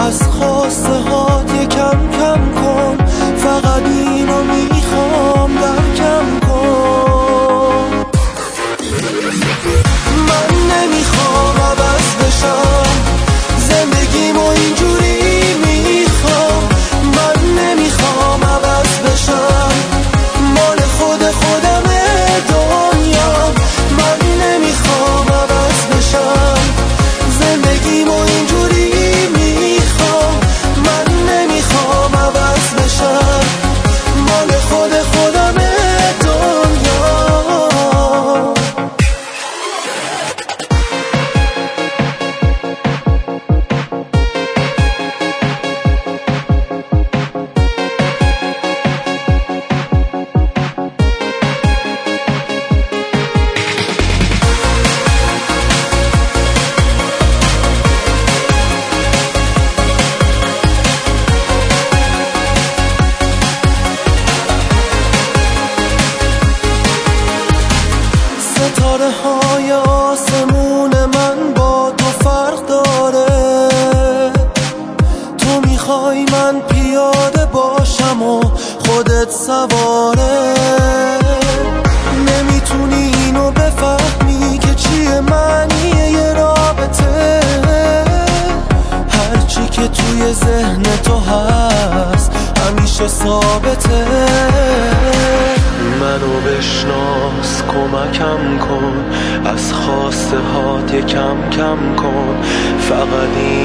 از خواسته هات یکم کم کن، فقط اینو میخوام درکم کن. من نمیخوام عوض بشم، زندگیمو اینجوری میخوام. من نمیخوام عوض بشم، مال خودمه دنیا. من نمیخوام عوض بشم، زندگیمو اینجوری میخوام. من نمیخوام عوض بشم، مال خودمه دنیا. ستاره های آسمون من با تو فرق داره. تو میخوای من پیاده باشم و خودت سواره. نمیتونی اینو بفهمی که چیه معنی یه رابطه. هرچی که توی ذهن تو هست همیشه ثابته. منو بشناس، کمکم کن، از خواسته هات یکم کم کن، فقط